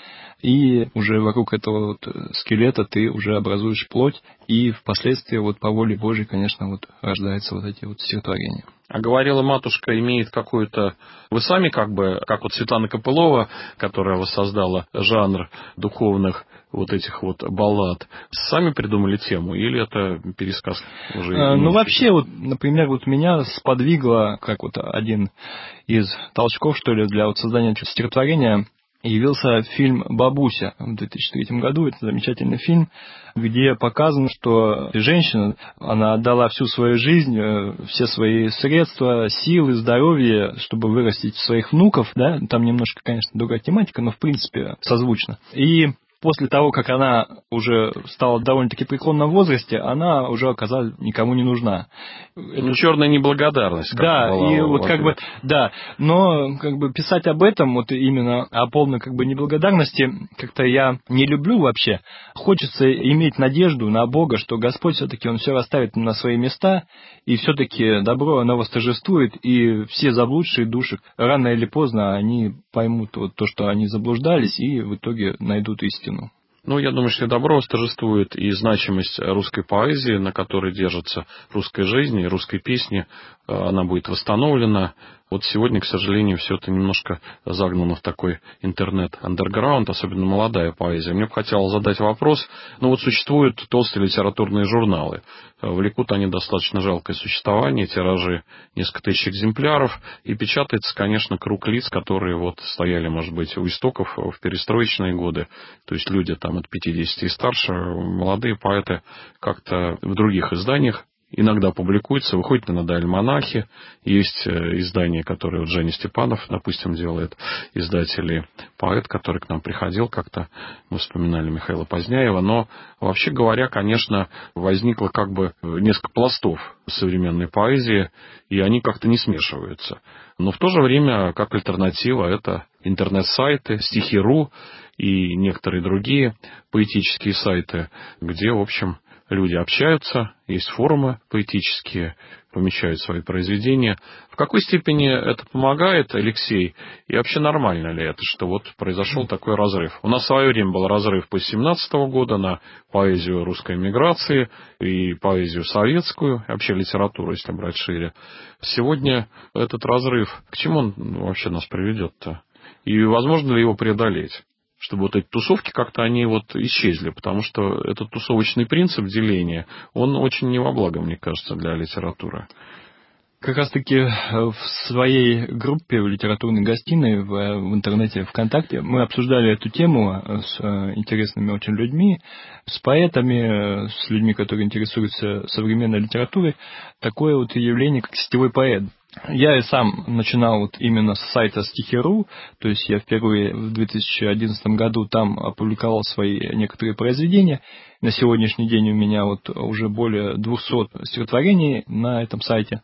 и уже вокруг этого вот скелета ты уже образуешь плоть, и впоследствии вот по воле Божьей, конечно, вот рождаются вот эти вот стихотворения. А говорила матушка, имеет какую-то... Вы сами как бы, как вот Светлана Копылова, которая воссоздала жанр духовных вот этих вот баллад, сами придумали тему, или это пересказ уже? А, ну, вообще, вот, например, вот меня сподвигло, как вот один из толчков, что ли, для вот создания стихотворения, явился фильм «Бабуся» в две тысячи третьем году. Это замечательный фильм, где показано, что женщина, она отдала всю свою жизнь, все свои средства, силы, здоровье, чтобы вырастить своих внуков. Да? Там немножко, конечно, другая тематика, но в принципе созвучно. И после того, как она уже стала довольно-таки в преклонном возрасте, она уже оказалась никому не нужна. Ну, это... черная неблагодарность. Да, была, и вот как бы, да, но как бы писать об этом, вот именно о полной как бы неблагодарности, как-то я не люблю вообще. Хочется иметь надежду на Бога, что Господь все-таки Он все расставит на свои места, и все-таки добро, оно восторжествует, и все заблудшие души, рано или поздно, они поймут вот то, что они заблуждались, и в итоге найдут истину. Ну, я думаю, что добро восторжествует и значимость русской поэзии, на которой держится русская жизнь и русской песни. Она будет восстановлена, Вот сегодня, к сожалению, все это немножко загнано в такой интернет-андерграунд, особенно молодая поэзия. Мне бы хотелось задать вопрос. Ну вот существуют толстые литературные журналы. Влекут они достаточно жалкое существование, тиражи несколько тысяч экземпляров. И печатается, конечно, круг лиц, которые вот стояли, может быть, у истоков в перестроечные годы. То есть люди там от пятидесяти и старше, молодые поэты как-то в других изданиях иногда публикуются, выходят иногда альманахи. Есть издания, которые вот Женя Степанов, допустим, делает, издатель и поэт, который к нам приходил как-то, мы вспоминали Михаила Поздняева. Но, вообще говоря, конечно, возникло как бы несколько пластов современной поэзии, и они как-то не смешиваются. Но в то же время, как альтернатива, это интернет-сайты, стихи.ру и некоторые другие поэтические сайты, где, в общем, люди общаются, есть форумы поэтические, помещают свои произведения. В какой степени это помогает, Алексей? И вообще нормально ли это, что вот произошел такой разрыв? У нас в свое время был разрыв после семнадцатого года на поэзию русской эмиграции и поэзию советскую, и вообще литературу, если брать шире. Сегодня этот разрыв, к чему он вообще нас приведет-то? И возможно ли его преодолеть? Чтобы вот эти тусовки как-то они вот исчезли, потому что этот тусовочный принцип деления, он очень не во благо, мне кажется, для литературы. Как раз-таки в своей группе в литературной гостиной в, в интернете ВКонтакте мы обсуждали эту тему с интересными очень людьми, с поэтами, с людьми, которые интересуются современной литературой, такое вот явление, как сетевой поэт. Я и сам начинал вот именно с сайта стихи.ру, то есть я впервые в две тысячи одиннадцатом году там опубликовал свои некоторые произведения. На сегодняшний день у меня вот уже более двухсот стихотворений на этом сайте.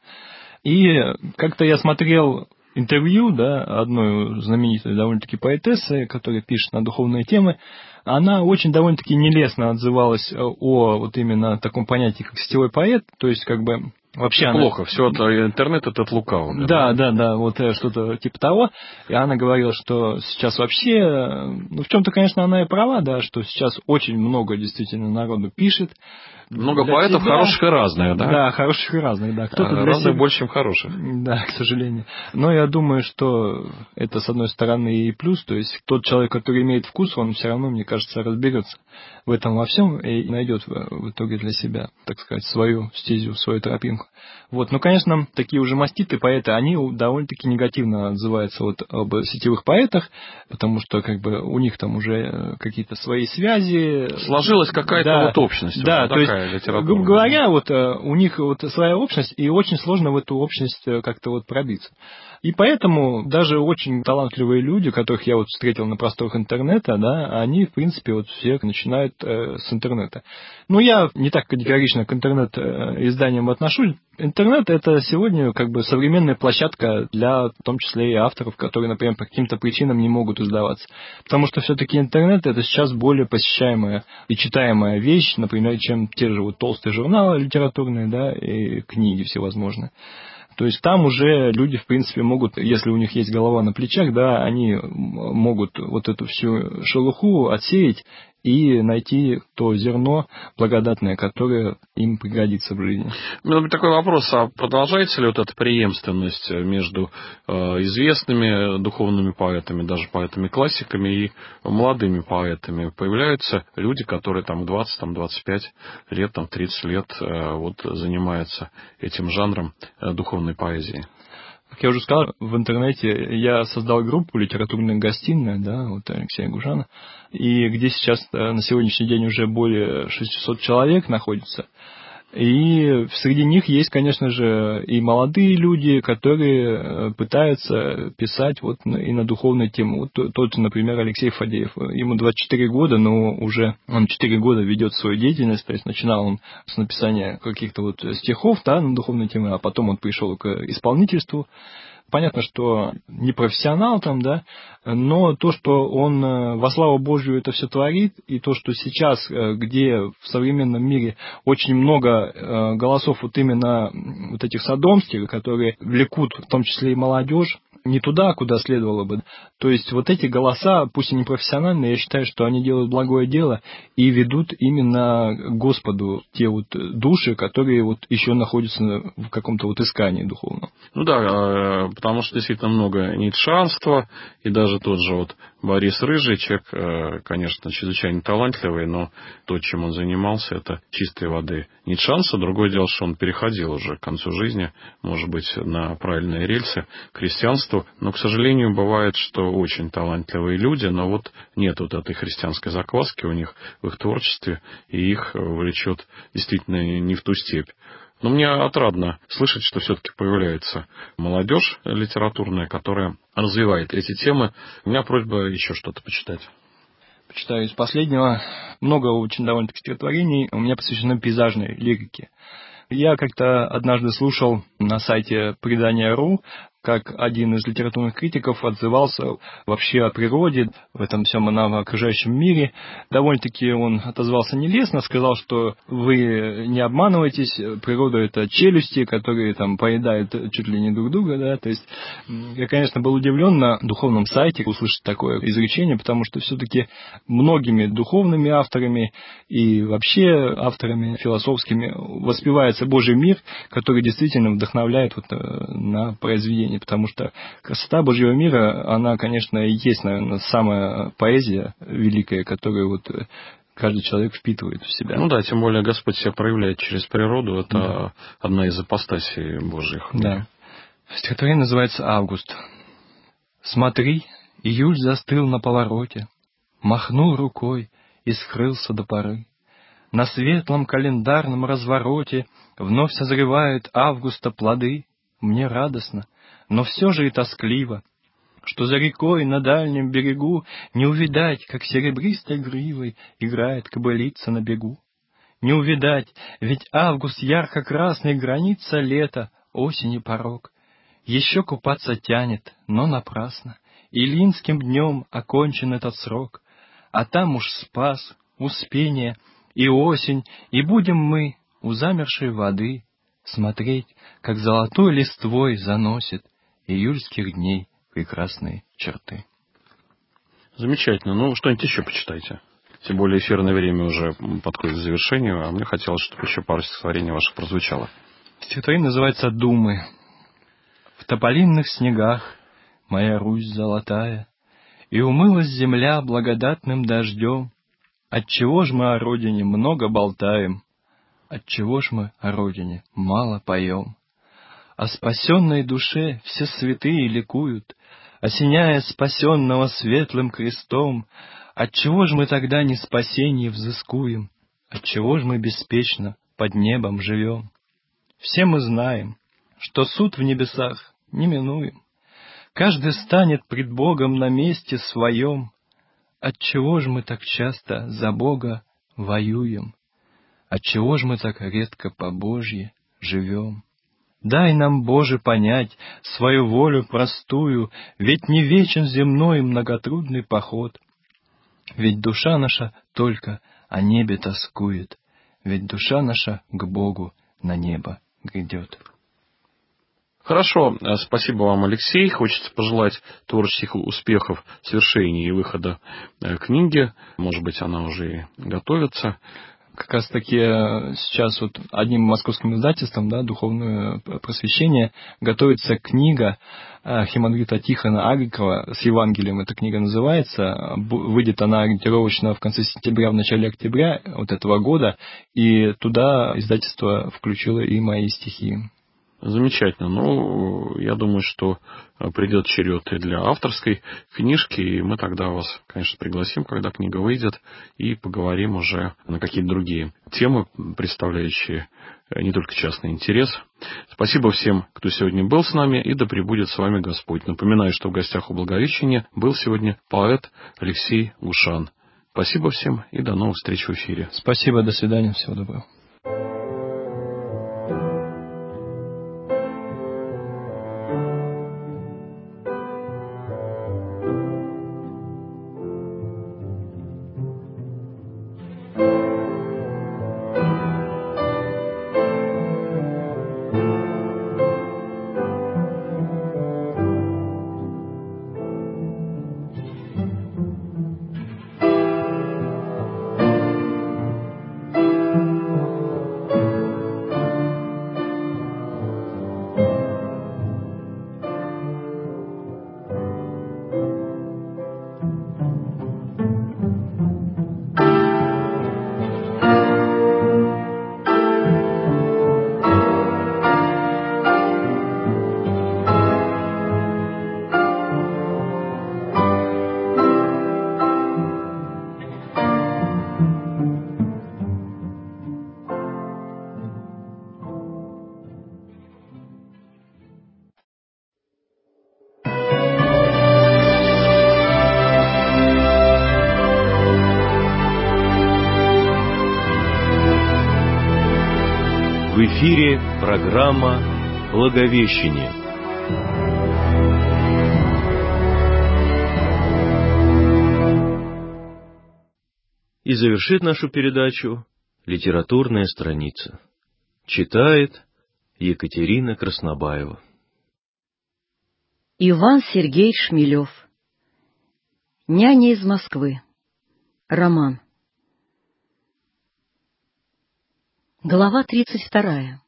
И как-то я смотрел интервью, да, одной знаменитой довольно-таки поэтессы, которая пишет на духовные темы. Она очень довольно-таки нелестно отзывалась о вот именно таком понятии, как сетевой поэт, то есть как бы... Вообще плохо, она... все это интернет это от лукавого. Да, да, да, вот что-то типа того. И она говорила, что сейчас вообще, ну в чем-то, конечно, она и права, да, что сейчас очень много действительно народу пишет. Много поэтов себя. Хороших и разных, да? Да, хороших и разных, да. Кто-то а, для разных себя... больше, чем хороших. Да, к сожалению. Но я думаю, что это, с одной стороны, и плюс. То есть тот человек, который имеет вкус, он все равно, мне кажется, разберется в этом во всем и найдет в итоге для себя, так сказать, свою стезю, свою тропинку. Вот. Ну, конечно, такие уже маститые поэты, они довольно-таки негативно отзываются вот об сетевых поэтах, потому что как бы у них там уже какие-то свои связи. Сложилась какая-то да, вот общность. Да, уже, то есть, грубо говоря, вот у них вот своя общность, и очень сложно в эту общность как-то вот пробиться. И поэтому даже очень талантливые люди, которых я вот встретил на просторах интернета, да, они, в принципе, вот все начинают э, с интернета. Ну, я не так категорично к интернет-изданиям отношусь. Интернет – это сегодня как бы современная площадка для, в том числе, и авторов, которые, например, по каким-то причинам не могут издаваться. Потому что все-таки интернет – это сейчас более посещаемая и читаемая вещь, например, чем те же вот толстые журналы литературные, да, и книги всевозможные. То есть там уже люди, в принципе, могут, если у них есть голова на плечах, да, они могут вот эту всю шелуху отсеять и найти то зерно благодатное, которое им пригодится в жизни. У меня такой вопрос, а продолжается ли вот эта преемственность между э, известными духовными поэтами, даже поэтами-классиками и молодыми поэтами? Появляются люди, которые там двадцать, там, двадцать пять лет, там, тридцать лет э, вот, занимаются этим жанром э, духовной поэзии? Как я уже сказал, в интернете я создал группу «Литературная гостиная», да, вот Алексея Гужана, и где сейчас на сегодняшний день уже более шестисот человек находится. И среди них есть, конечно же, и молодые люди, которые пытаются писать вот и на духовные темы. Вот тот, например, Алексей Фадеев. Ему двадцать четыре года, но уже он четыре года ведет свою деятельность. То есть начинал он с написания каких-то вот стихов, да, на духовные темы, а потом он пришел к исполнительству. Понятно, что не профессионал там, да, но то, что он во славу Божью это все творит, и то, что сейчас, где в современном мире очень много голосов вот именно вот этих содомских, которые влекут в том числе и молодежь, не туда, куда следовало бы. То есть вот эти голоса, пусть и не профессиональные, я считаю, что они делают благое дело и ведут именно к Господу те вот души, которые вот еще находятся в каком-то вот искании духовном. Ну да, потому что действительно много ницшанства, и даже тот же вот Борис Рыжий, человек, конечно, чрезвычайно талантливый, но то, чем он занимался, это чистой воды ницшанство. Другое дело, что он переходил уже к концу жизни, может быть, на правильные рельсы к христианству, но, к сожалению, бывает, что очень талантливые люди, но вот нет вот этой христианской закваски у них в их творчестве, и их влечет действительно не в ту степь. Но мне отрадно слышать, что все-таки появляется молодежь литературная, которая развивает эти темы. У меня просьба еще что-то почитать. Почитаю из последнего. Много очень довольно-таки стихотворений у меня посвящено пейзажной лирике. Я как-то однажды слушал на сайте предания точка ру, как один из литературных критиков отзывался вообще о природе в этом всем нам окружающем мире. Довольно-таки он отозвался нелестно, сказал, что вы не обманываетесь, природа — это челюсти, которые там поедают чуть ли не друг друга, да, то есть я, конечно, был удивлен на духовном сайте услышать такое изречение, потому что все-таки многими духовными авторами и вообще авторами философскими воспевается Божий мир, который действительно вдохновляет вот на произведение. Потому что красота Божьего мира, она, конечно, и есть, наверное, самая поэзия великая, которую вот каждый человек впитывает в себя. Ну да, тем более Господь себя проявляет через природу. Это да. Одна из апостасий Божьих. Да. Стихотворение называется «Август». «Смотри, июль застыл на повороте, махнул рукой и скрылся до поры. На светлом календарном развороте вновь созревают августа плоды. Мне радостно, но все же и тоскливо, что за рекой на дальнем берегу не увидать, как серебристой гривой играет кобылица на бегу. Не увидать, ведь август ярко-красный, граница лета, осени порог. Еще купаться тянет, но напрасно, илинским днем окончен этот срок. А там уж Спас, Успение и осень, и будем мы у замершей воды смотреть, как золотой листвой заносит июльских дней прекрасные черты». Замечательно. Ну, что-нибудь еще почитайте. Тем более эфирное время уже подходит к завершению, а мне хотелось, чтобы еще пару стихотворений ваших прозвучало. Стихотворение называется «Думы». «В тополинных снегах моя Русь золотая, и умылась земля благодатным дождем. Отчего ж мы о родине много болтаем, отчего ж мы о родине мало поем? О спасенной душе все святые ликуют, осеняя спасенного светлым крестом. Отчего ж мы тогда не спасенье взыскуем, отчего ж мы беспечно под небом живем? Все мы знаем, что суд в небесах неминуем, каждый станет пред Богом на месте своем. Отчего ж мы так часто за Бога воюем? Отчего ж мы так редко по Божье живем? Дай нам, Боже, понять свою волю простую, ведь не вечен земной многотрудный поход. Ведь душа наша только о небе тоскует, ведь душа наша к Богу на небо грядет». Хорошо, спасибо вам, Алексей. Хочется пожелать творческих успехов, свершения и выхода книги. Может быть, она уже и готовится. Как раз таки сейчас вот одним московским издательством, да, «Духовное просвещение», готовится книга химандрита Тихона Агрикова с Евангелием. Эта книга называется. Выйдет она ориентировочно в конце сентября, в начале октября вот этого года. И туда издательство включило и мои стихи. Замечательно. Ну, я думаю, что придет черед и для авторской книжки, и мы тогда вас, конечно, пригласим, когда книга выйдет, и поговорим уже на какие-то другие темы, представляющие не только частный интерес. Спасибо всем, кто сегодня был с нами, и да пребудет с вами Господь. Напоминаю, что в гостях у Благовещения был сегодня поэт Алексей Гушан. Спасибо всем и до новых встреч в эфире. Спасибо, до свидания, всего доброго. эфире программа «Благовещение». И завершит нашу передачу литературная страница. Читает Екатерина Краснобаева. Иван Сергеевич Шмелев. «Няня из Москвы». Роман. Глава тридцать вторая.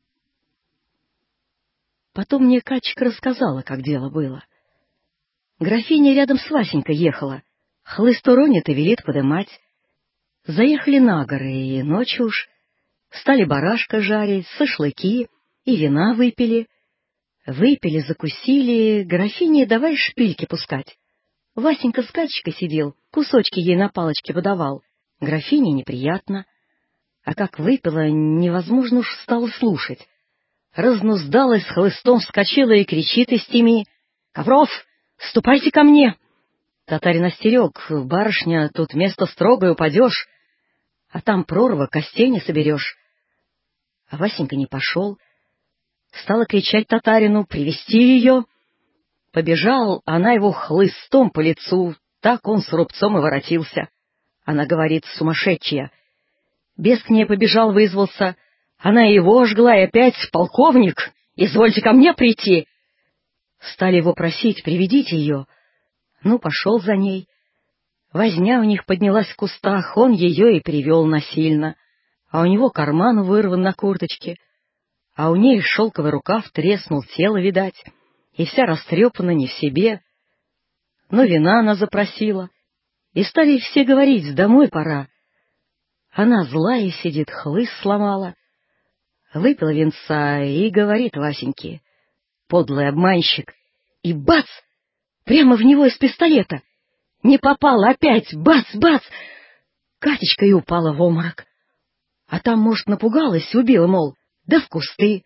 Потом мне Катечка рассказала, как дело было. Графиня рядом с Васенькой ехала, хлыст уронит и велит подымать. Заехали на горы, и ночью уж стали барашка жарить, шашлыки, и вина выпили. Выпили, закусили, графине давай шпильки пускать. Васенька с Катечкой сидел, кусочки ей на палочке подавал. Графине неприятно. А как выпила, невозможно уж стало слушать. Разнуздалась, хлыстом вскочила и кричит из теми: «Ковров, ступайте ко мне!» Татарин остерег: «Барышня, тут место строгое, упадешь, а там прорва, костей не соберешь». А Васенька не пошел. Стала кричать татарину: «Привести ее!» Побежал, она его хлыстом по лицу, так он с рубцом и воротился. Она говорит: «Сумасшедшая!» Бес к ней побежал, вызвался. Она его жгла, и опять: «Полковник, извольте ко мне прийти!» Стали его просить: «Приведите ее». Ну, пошел за ней. Возня у них поднялась в кустах, он ее и привел насильно. А у него карман вырван на курточке, а у ней шелковый рукав треснул, тело видать, и вся растрепана, не в себе. Но вина она запросила, и стали все говорить: «Домой пора». Она злая сидит, хлыст сломала. Выпила винца и говорит Васеньке: «Подлый обманщик!» И бац! Прямо в него из пистолета. Не попала опять, бац-бац! Катечка и упала в обморок. А там, может, напугалась, убила, мол, да в кусты.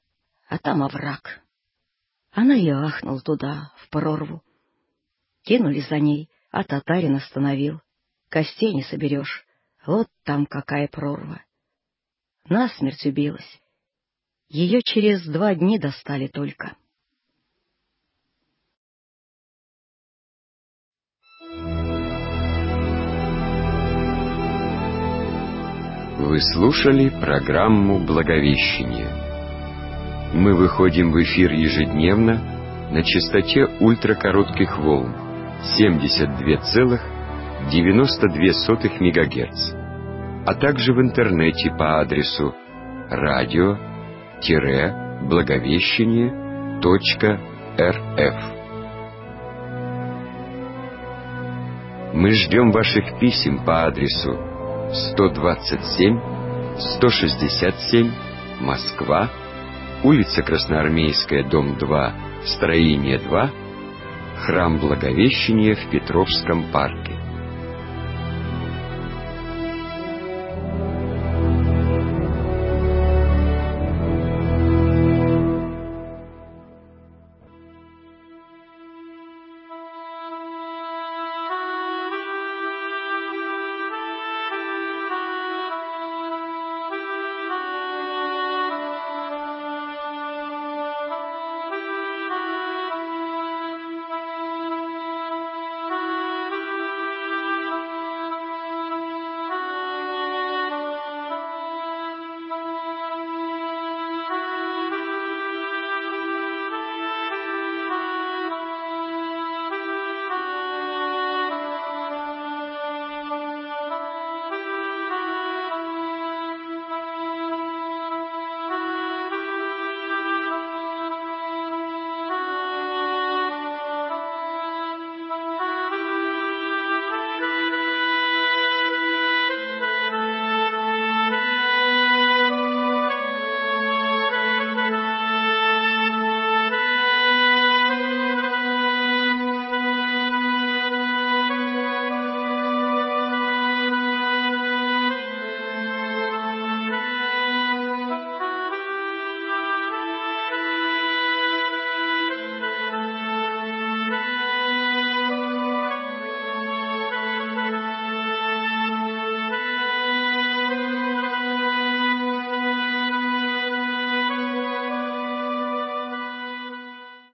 А там овраг. Она и ахнула туда, в прорву. Кинулись за ней, а татарин остановил. Костей не соберешь. Вот там какая прорва. Насмерть убилась. Ее через два дня достали только. Вы слушали программу «Благовещение». Мы выходим в эфир ежедневно на частоте ультракоротких волн семьдесят два целых девяносто две сотых мегагерц, а также в интернете по адресу радио-благовещение точка рф. Мы ждем ваших писем по адресу сто двадцать семь сто шестьдесят семь, Москва, улица Красноармейская, дом два, строение два, храм Благовещения в Петровском парке.